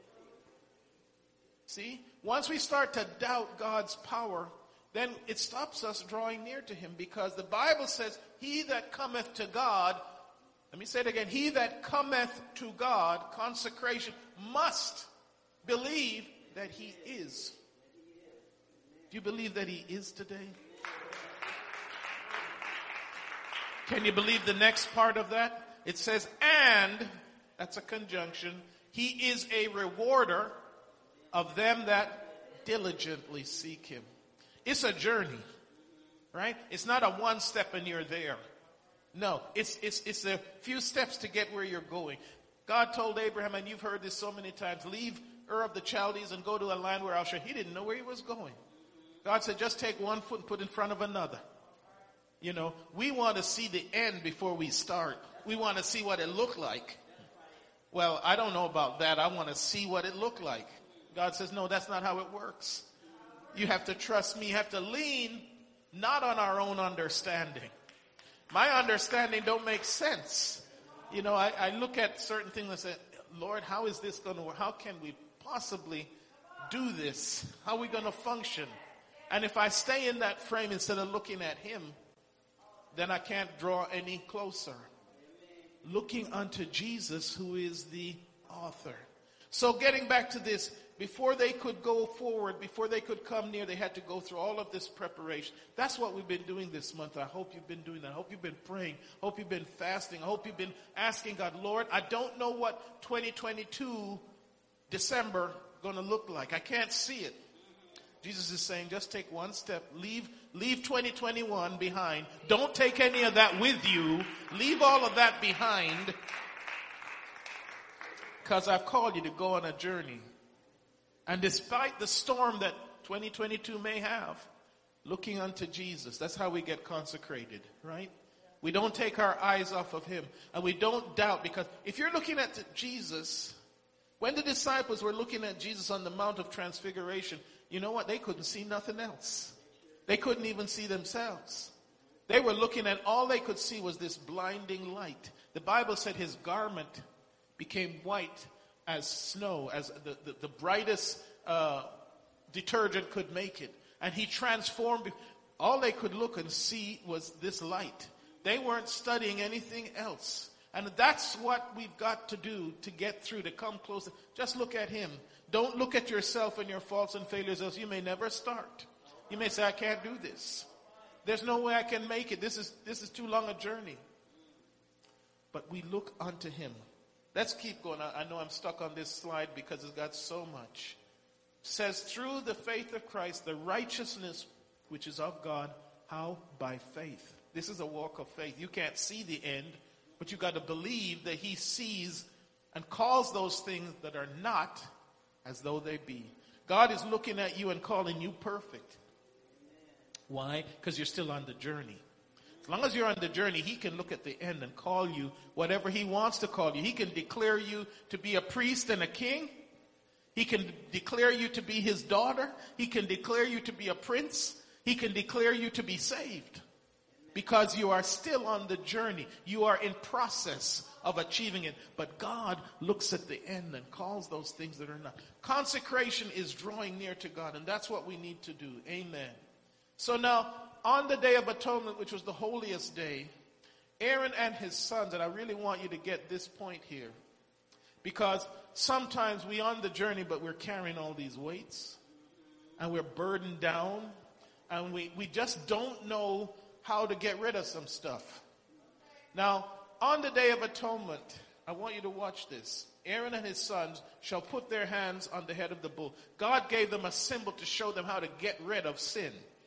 see, once we start to doubt God's power, then it stops us drawing near to him, because the Bible says, he that cometh to God, let me say it again, he that cometh to God, consecration, must believe that he is. Do you believe that he is today? Can you believe the next part of that? It says, and, that's a conjunction, he is a rewarder of them that diligently seek him. It's a journey, right? It's not a one step and you're there. No, it's a few steps to get where you're going. God told Abraham, and you've heard this so many times, leave Ur of the Chaldees and go to a land where I'll show you. He didn't know where he was going. God said, just take one foot and put in front of another. You know, we want to see the end before we start. We want to see what it looked like. Well, I don't know about that. I want to see what it looked like. God says, no, that's not how it works. You have to trust me. You have to lean not on our own understanding. My understanding don't make sense. You know, I look at certain things and say, Lord, how is this going to work? How can we possibly do this? How are we going to function? And if I stay in that frame instead of looking at him, then I can't draw any closer. Looking unto Jesus, who is the author. So getting back to this, before they could go forward, before they could come near, they had to go through all of this preparation. That's what we've been doing this month. I hope you've been doing that. I hope you've been praying. I hope you've been fasting. I hope you've been asking God, Lord, I don't know what 2022 December going to look like. I can't see it. Jesus is saying, just take one step. Leave 2021 behind. Don't take any of that with you. Leave all of that behind. Because I've called you to go on a journey. And despite the storm that 2022 may have, looking unto Jesus. That's how we get consecrated, right? We don't take our eyes off of him. And we don't doubt, because if you're looking at Jesus, when the disciples were looking at Jesus on the Mount of Transfiguration, you know what? They couldn't see nothing else. They couldn't even see themselves. They were looking at, all they could see was this blinding light. The Bible said his garment became white as snow, as the brightest detergent could make it. And he transformed. All they could look and see was this light. They weren't studying anything else. And that's what we've got to do to get through, to come closer. Just look at him. Don't look at yourself and your faults and failures, else you may never start. You may say, I can't do this. There's no way I can make it. This is too long a journey. But we look unto him. Let's keep going. I know I'm stuck on this slide because it's got so much. It says, through the faith of Christ, the righteousness which is of God. How? By faith. This is a walk of faith. You can't see the end, but you got to believe that he sees and calls those things that are not as though they be. God is looking at you and calling you perfect. Why? Because you're still on the journey. As long as you're on the journey, he can look at the end and call you whatever he wants to call you. He can declare you to be a priest and a king. He can declare you to be his daughter. He can declare you to be a prince. He can declare you to be saved. Because you are still on the journey. You are in process of achieving it. But God looks at the end and calls those things that are not. Consecration is drawing near to God. And that's what we need to do. Amen. So now, on the Day of Atonement, which was the holiest day, Aaron and his sons, and I really want you to get this point here, because sometimes we're on the journey, but we're carrying all these weights, and we're burdened down, and we just don't know how to get rid of some stuff. Now, on the Day of Atonement, I want you to watch this. Aaron and his sons shall put their hands on the head of the bull. God gave them a symbol to show them how to get rid of sin.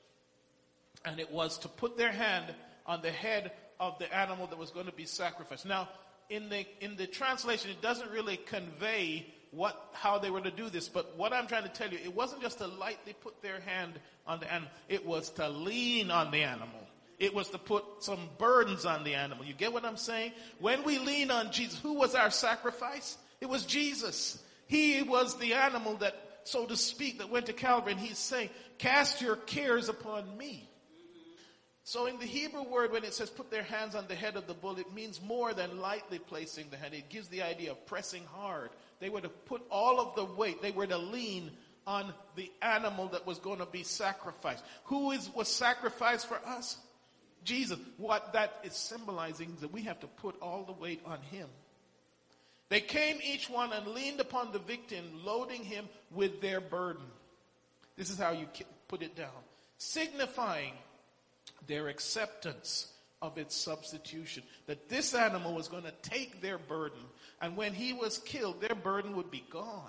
And it was to put their hand on the head of the animal that was going to be sacrificed. Now, in the translation, it doesn't really convey how they were to do this. But what I'm trying to tell you, it wasn't just to lightly put their hand on the animal. It was to lean on the animal. It was to put some burdens on the animal. You get what I'm saying? When we lean on Jesus, who was our sacrifice? It was Jesus. He was the animal that, so to speak, that went to Calvary. And he's saying, cast your cares upon me. So in the Hebrew word, when it says put their hands on the head of the bull, it means more than lightly placing the hand. It gives the idea of pressing hard. They were to put all of the weight. They were to lean on the animal that was going to be sacrificed. Who was sacrificed for us? Jesus. What that is symbolizing is that we have to put all the weight on him. They came each one and leaned upon the victim, loading him with their burden. This is how you put it down. Signifying their acceptance of its substitution. That this animal was going to take their burden. And when he was killed, their burden would be gone.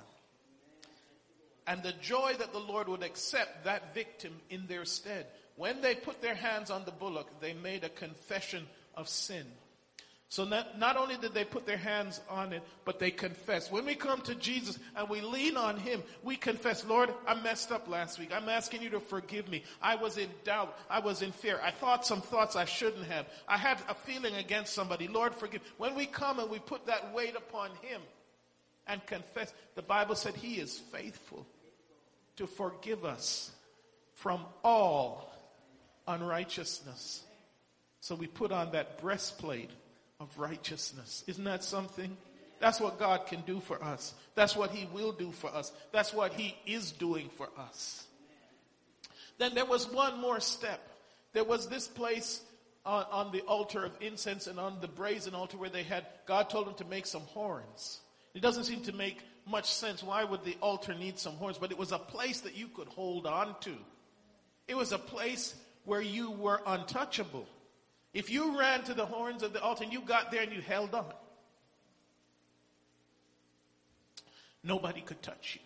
And the joy that the Lord would accept that victim in their stead. When they put their hands on the bullock, they made a confession of sin. So not only did they put their hands on it, but they confessed. When we come to Jesus and we lean on him, we confess, Lord, I messed up last week. I'm asking you to forgive me. I was in doubt. I was in fear. I thought some thoughts I shouldn't have. I had a feeling against somebody. Lord, forgive. When we come and we put that weight upon him and confess, the Bible said he is faithful to forgive us from all unrighteousness. So we put on that breastplate of righteousness. Isn't that something? That's what God can do for us. That's what he will do for us. That's what he is doing for us. Then there was one more step. There was this place on the altar of incense and on the brazen altar where God told him to make some horns. It doesn't seem to make much sense. Why would the altar need some horns? But it was a place that you could hold on to. It was a place where you were untouchable. If you ran to the horns of the altar and you got there and you held on, nobody could touch you.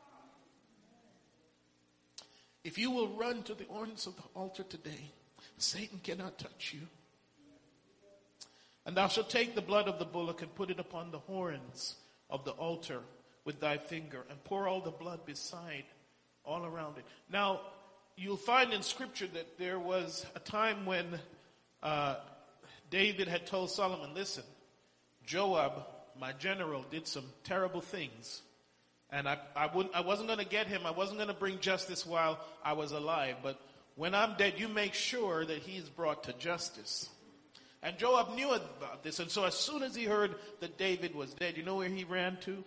If you will run to the horns of the altar today, Satan cannot touch you. And thou shalt take the blood of the bullock and put it upon the horns of the altar with thy finger, and pour all the blood beside, all around it. Now, you'll find in Scripture that there was a time when David had told Solomon, listen, Joab, my general, did some terrible things. And I wasn't going to get him. I wasn't going to bring justice while I was alive. But when I'm dead, you make sure that he's brought to justice. And Joab knew about this. And so as soon as he heard that David was dead, you know where he ran to?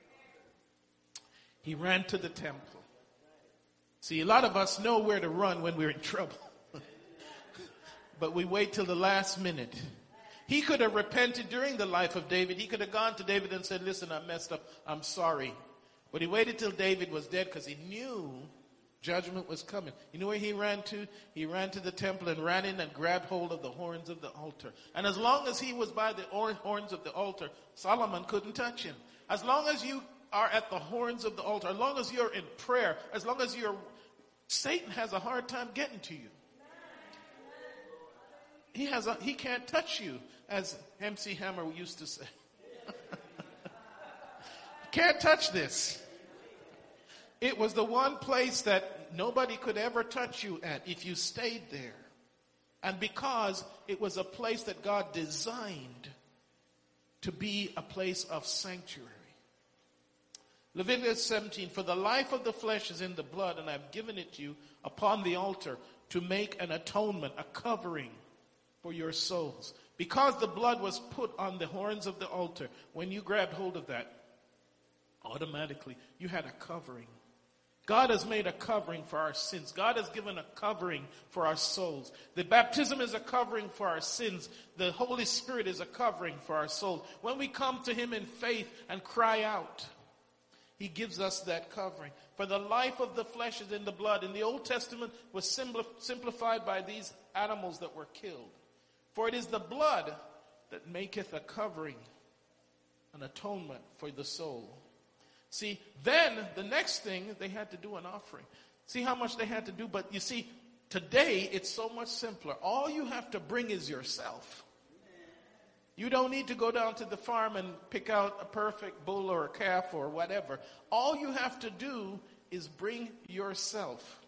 He ran to the temple. See, a lot of us know where to run when we're in trouble. But we wait till the last minute. He could have repented during the life of David. He could have gone to David and said, listen, I messed up. I'm sorry. But he waited till David was dead because he knew judgment was coming. You know where he ran to? He ran to the temple and ran in and grabbed hold of the horns of the altar. And as long as he was by the horns of the altar, Solomon couldn't touch him. As long as you are at the horns of the altar, as long as you're in prayer, as long as Satan has a hard time getting to you. He can't touch you, as MC Hammer used to say. Can't touch this. It was the one place that nobody could ever touch you at if you stayed there. And because it was a place that God designed to be a place of sanctuary. Leviticus 17, for the life of the flesh is in the blood, and I've given it to you upon the altar to make an atonement, a covering for your souls. Because the blood was put on the horns of the altar, when you grabbed hold of that, automatically you had a covering. God has made a covering for our sins. God has given a covering for our souls. The baptism is a covering for our sins. The Holy Spirit is a covering for our souls. When we come to him in faith and cry out, he gives us that covering. For the life of the flesh is in the blood. In the Old Testament was simplified by these animals that were killed. For it is the blood that maketh a covering, an atonement for the soul. See, then the next thing, they had to do an offering. See how much they had to do? But you see, today it's so much simpler. All you have to bring is yourself. You don't need to go down to the farm and pick out a perfect bull or a calf or whatever. All you have to do is bring yourself.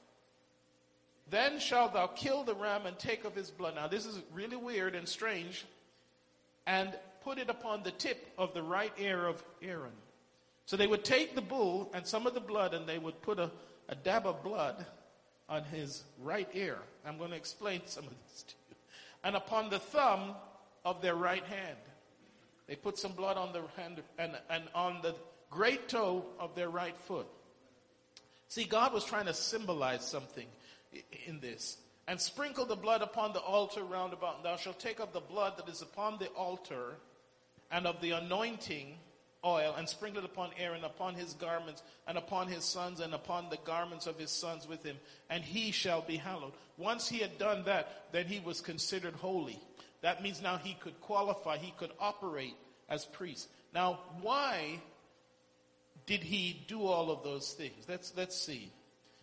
Then shalt thou kill the ram and take of his blood. Now this is really weird and strange. And put it upon the tip of the right ear of Aaron. So they would take the bull and some of the blood and they would put a dab of blood on his right ear. I'm going to explain some of this to you. And upon the thumb of their right hand. They put some blood on the hand and on the great toe of their right foot. See, God was trying to symbolize something in this. And sprinkle the blood upon the altar round about. And thou shalt take of the blood that is upon the altar and of the anointing oil and sprinkle it upon Aaron, upon his garments, and upon his sons, and upon the garments of his sons with him, and he shall be hallowed. Once he had done that, then he was considered holy. That means now he could qualify, he could operate as priest. Now, why did he do all of those things? Let's see.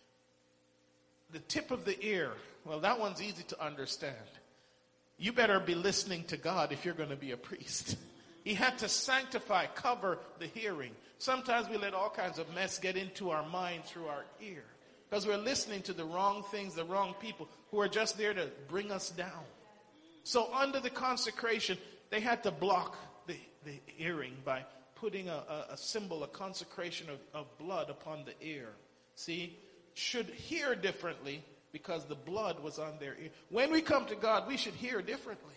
The tip of the ear, well, that one's easy to understand. You better be listening to God if you're going to be a priest. He had to sanctify, cover the hearing. Sometimes we let all kinds of mess get into our mind through our ear because we're listening to the wrong things, the wrong people who are just there to bring us down. So under the consecration, they had to block the hearing by putting a symbol, a consecration of blood upon the ear. See, should hear differently because the blood was on their ear. When we come to God, we should hear differently.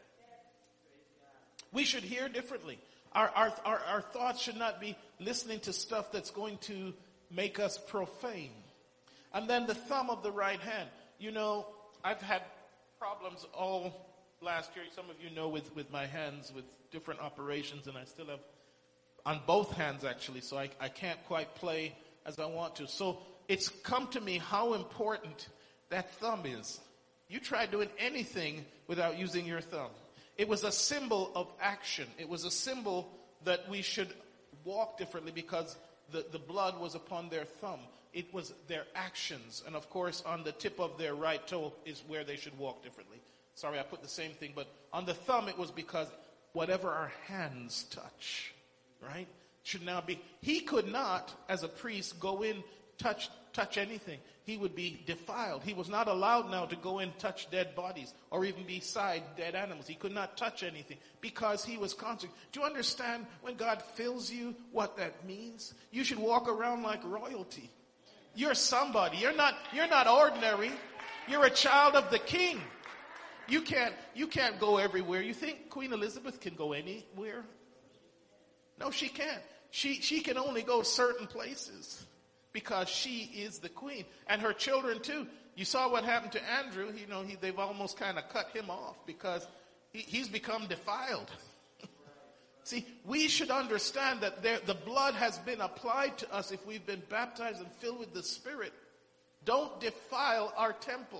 We should hear differently. Our thoughts should not be listening to stuff that's going to make us profane. And then the thumb of the right hand. You know, I've had problems all last year. Some of you know with my hands, with different operations, and I still have on both hands actually, so I can't quite play as I want to. So it's come to me how important that thumb is. You try doing anything without using your thumb. It was a symbol of action. It was a symbol that we should walk differently because the blood was upon their thumb. It was their actions. And of course, on the tip of their right toe is where they should walk differently. Sorry, I put the same thing, but on the thumb it was because whatever our hands touch, right, should now be. He could not, as a priest, go in, touch anything. He would be defiled. He was not allowed now to go in, touch dead bodies, or even beside dead animals. He could not touch anything because he was consecrated. Do you understand when God fills you what that means? You should walk around like royalty. You're somebody. You're not ordinary. You're a child of the King. You can't go everywhere. You think Queen Elizabeth can go anywhere? No, she can't. She can only go certain places because she is the queen. And her children too. You saw what happened to Andrew. You know, they've almost kind of cut him off because he's become defiled. See, we should understand that the blood has been applied to us if we've been baptized and filled with the Spirit. Don't defile our temple.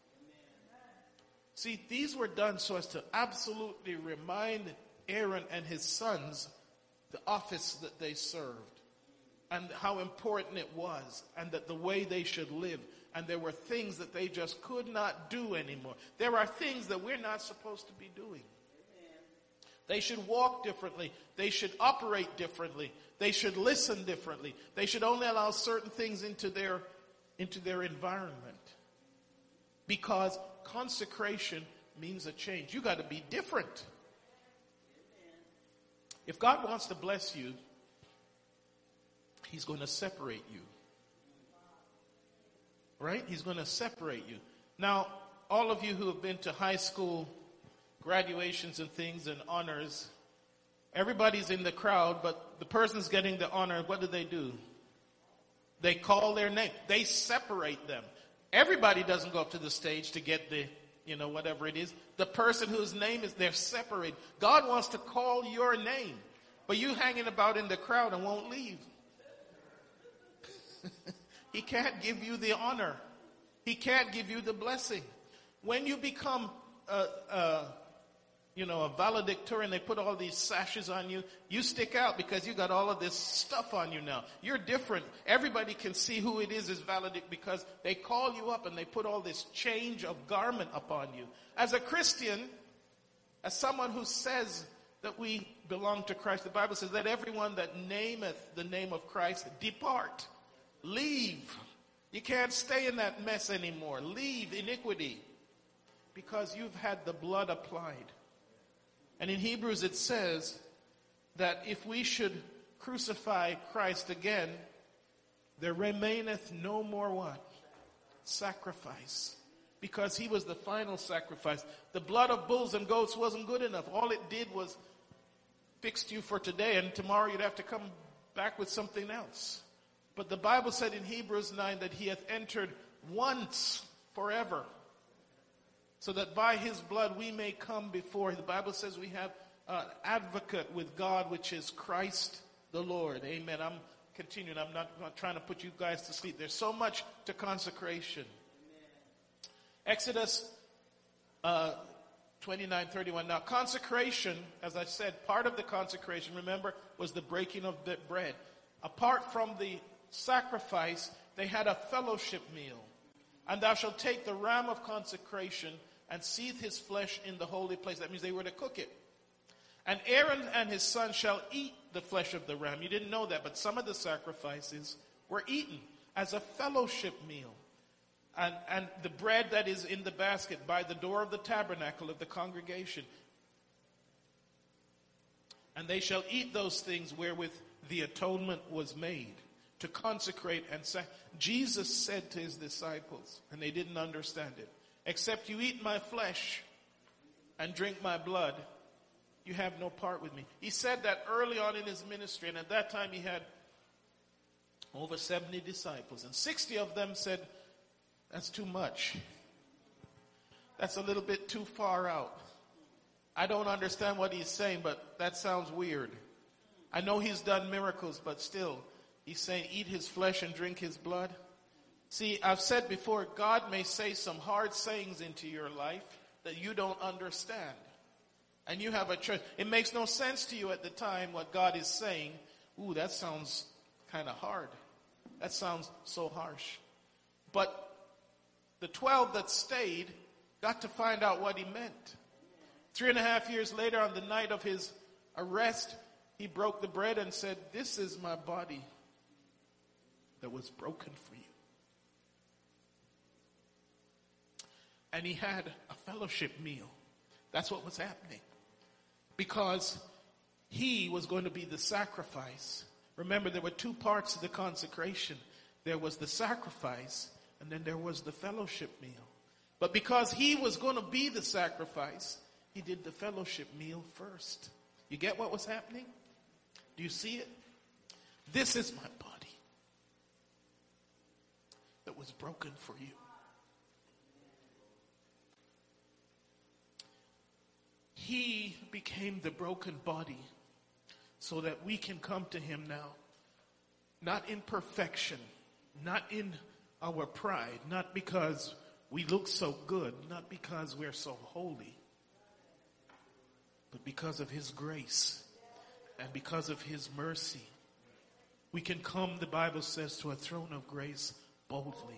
See, these were done so as to absolutely remind Aaron and his sons the office that they served and how important it was and that the way they should live. And there were things that they just could not do anymore. There are things that we're not supposed to be doing. They should walk differently. They should operate differently. They should listen differently. They should only allow certain things into their environment. Because consecration means a change. You got to be different. If God wants to bless you, He's going to separate you. Right? He's going to separate you. Now, all of you who have been to high school graduations and things and honors, everybody's in the crowd, but the person's getting the honor. What do? They call their name. They separate them. Everybody doesn't go up to the stage to get the, whatever it is. The person whose name is, they're separated. God wants to call your name, but you hanging about in the crowd and won't leave. He can't give you the honor. He can't give you the blessing. When you become a valedictorian, they put all these sashes on you. You stick out because you got all of this stuff on you now. You're different. Everybody can see who it is valedictorian because they call you up and they put all this change of garment upon you. As a Christian, as someone who says that we belong to Christ, the Bible says that everyone that nameth the name of Christ, depart. Leave. You can't stay in that mess anymore. Leave iniquity because you've had the blood applied. And in Hebrews it says that if we should crucify Christ again, there remaineth no more what? Sacrifice. Because he was the final sacrifice. The blood of bulls and goats wasn't good enough. All it did was fixed you for today, and tomorrow you'd have to come back with something else. But the Bible said in Hebrews 9 that he hath entered once forever, so that by his blood we may come before. The Bible says we have an advocate with God, which is Christ the Lord. Amen. I'm continuing. I'm not trying to put you guys to sleep. There's so much to consecration. Exodus 29:31. Now consecration, as I said, part of the consecration, remember, was the breaking of the bread. Apart from the sacrifice, they had a fellowship meal. And thou shalt take the ram of consecration and seethe his flesh in the holy place. That means they were to cook it. And Aaron and his son shall eat the flesh of the ram. You didn't know that, but some of the sacrifices were eaten as a fellowship meal. And the bread that is in the basket by the door of the tabernacle of the congregation. And they shall eat those things wherewith the atonement was made. to consecrate and say. Jesus said to his disciples, and they didn't understand it, except you eat my flesh and drink my blood, you have no part with me. He said that early on in his ministry, and at that time he had over 70 disciples, and 60 of them said, that's too much. That's a little bit too far out. I don't understand what he's saying, but that sounds weird. I know he's done miracles, but still, he's saying eat his flesh and drink his blood. See, I've said before, God may say some hard sayings into your life that you don't understand. And you have a choice. It makes no sense to you at the time what God is saying. Ooh, that sounds kind of hard. That sounds so harsh. But the 12 that stayed got to find out what he meant. 3.5 years later, on the night of his arrest, he broke the bread and said, this is my body that was broken for you. And he had a fellowship meal. That's what was happening. Because he was going to be the sacrifice. Remember, there were two parts to the consecration. There was the sacrifice, and then there was the fellowship meal. But because he was going to be the sacrifice, he did the fellowship meal first. You get what was happening? Do you see it? This is my body that was broken for you. He became the broken body so that we can come to him now. Not in perfection, not in our pride, not because we look so good, not because we're so holy, but because of his grace and because of his mercy. We can come, the Bible says, to a throne of grace boldly.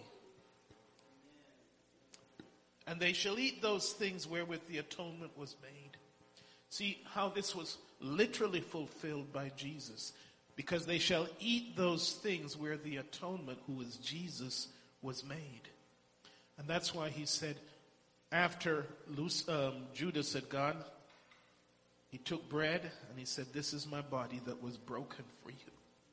And they shall eat those things wherewith the atonement was made. See how this was literally fulfilled by Jesus. Because they shall eat those things where the atonement, who is Jesus, was made. And that's why he said, after Judas had gone, he took bread and he said, this is my body that was broken for you.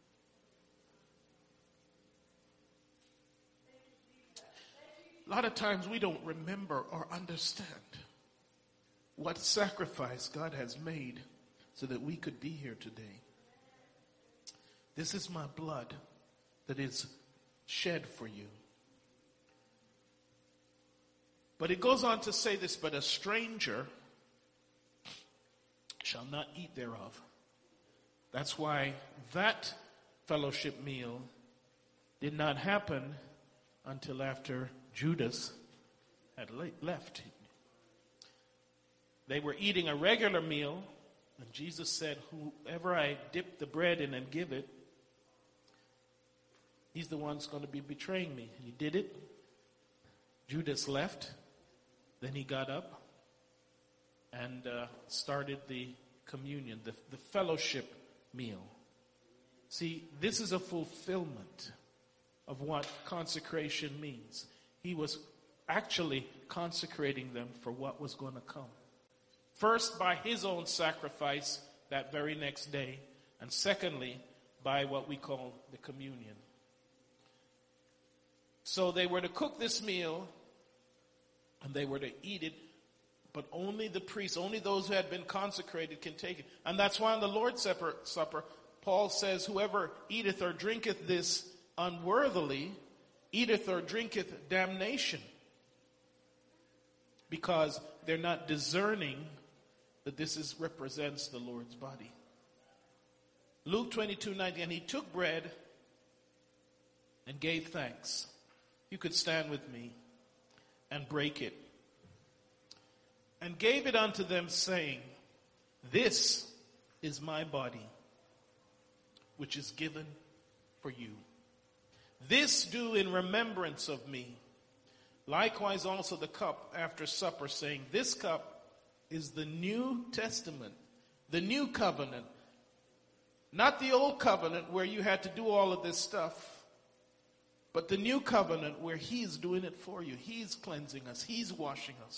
A lot of times we don't remember or understand what sacrifice God has made so that we could be here today. This is my blood that is shed for you. But it goes on to say this, but a stranger shall not eat thereof. That's why that fellowship meal did not happen until after Judas had left. They were eating a regular meal, and Jesus said, whoever I dip the bread in and give it, he's the one who's going to be betraying me. And he did it. Judas left. Then he got up and started the communion, the fellowship meal. See, this is a fulfillment of what consecration means. He was actually consecrating them for what was going to come. First, by his own sacrifice that very next day, and secondly, by what we call the communion. So they were to cook this meal, and they were to eat it, but only the priests, only those who had been consecrated can take it. And that's why on the Lord's Supper, Paul says, whoever eateth or drinketh this unworthily, eateth or drinketh damnation. Because they're not discerning that this represents the Lord's body. Luke 22:90, and he took bread and gave thanks. You could stand with me. And break it. And gave it unto them, saying, this is my body, which is given for you. This do in remembrance of me. Likewise also the cup after supper, saying, this cup is the New Testament, the new covenant. Not the old covenant where you had to do all of this stuff. But the new covenant where he's doing it for you. He's cleansing us. He's washing us.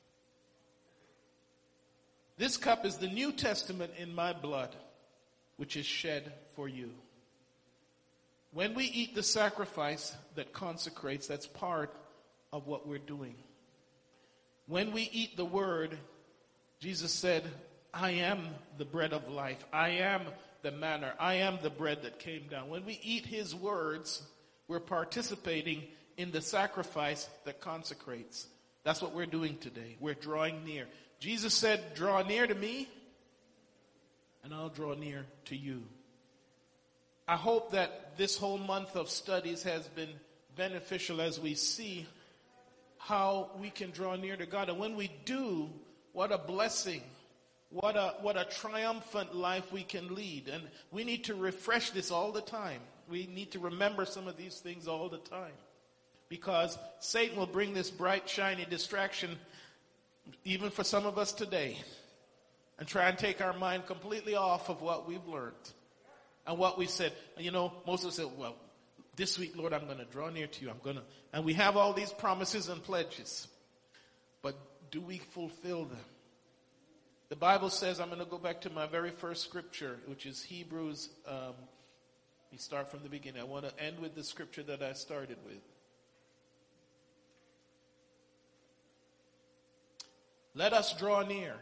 This cup is the New Testament in my blood, which is shed for you. When we eat the sacrifice that consecrates, that's part of what we're doing. When we eat the word, Jesus said, I am the bread of life. I am the manna. I am the bread that came down. When we eat his words, we're participating in the sacrifice that consecrates. That's what we're doing today. We're drawing near. Jesus said, draw near to me, and I'll draw near to you. I hope that this whole month of studies has been beneficial as we see how we can draw near to God. And when we do, what a blessing, what a triumphant life we can lead. And we need to refresh this all the time. We need to remember some of these things all the time. Because Satan will bring this bright, shiny distraction, even for some of us today, and try and take our mind completely off of what we've learned. And what we said, most of us said, well, this week, Lord, I'm going to draw near to you. And we have all these promises and pledges. But do we fulfill them? The Bible says, I'm going to go back to my very first scripture, which is Hebrews. We start from the beginning. I want to end with the scripture that I started with. Let us draw near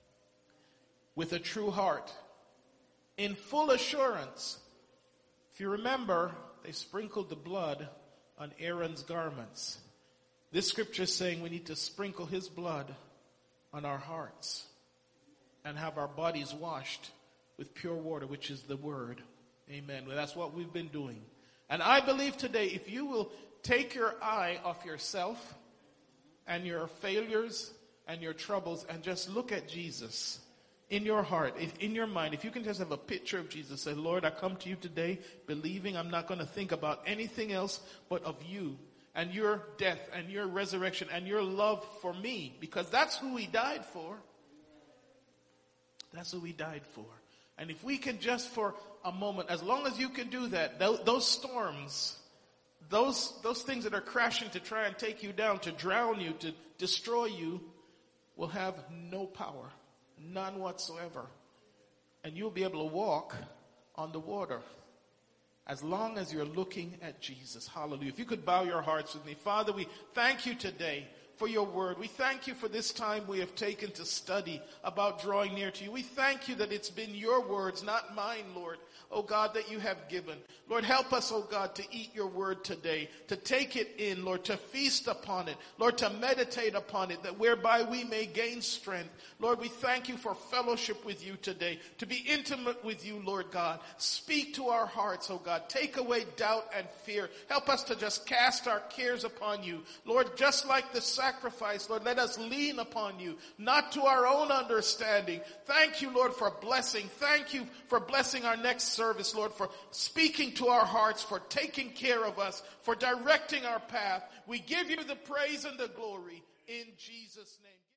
with a true heart, in full assurance. If you remember, they sprinkled the blood on Aaron's garments. This scripture is saying we need to sprinkle his blood on our hearts and have our bodies washed with pure water, which is the word. Amen. Well, that's what we've been doing. And I believe today, if you will take your eye off yourself and your failures and your troubles and just look at Jesus in your heart, in your mind, if you can just have a picture of Jesus, say, Lord, I come to you today believing I'm not going to think about anything else but of you and your death and your resurrection and your love for me, because that's who he died for. That's who he died for. And if we can just for a moment, as long as you can do that, those storms, those things that are crashing to try and take you down, to drown you, to destroy you, will have no power. None whatsoever. And you'll be able to walk on the water as long as you're looking at Jesus. Hallelujah. If you could bow your hearts with me. Father, we thank you today for your word. We thank you for this time we have taken to study about drawing near to you. We thank you that it's been your words, not mine, Lord. Oh God, that you have given. Lord, help us, oh God, to eat your word today, to take it in, Lord, to feast upon it, Lord, to meditate upon it, that whereby we may gain strength. Lord, we thank you for fellowship with you today, to be intimate with you, Lord God. Speak to our hearts, oh God. Take away doubt and fear. Help us to just cast our cares upon you. Lord, just like the sacrifice, Lord, let us lean upon you, not to our own understanding. Thank you, Lord, for blessing. Thank you for blessing our next service, Lord, for speaking to our hearts, for taking care of us, for directing our path. We give you the praise and the glory in Jesus' name.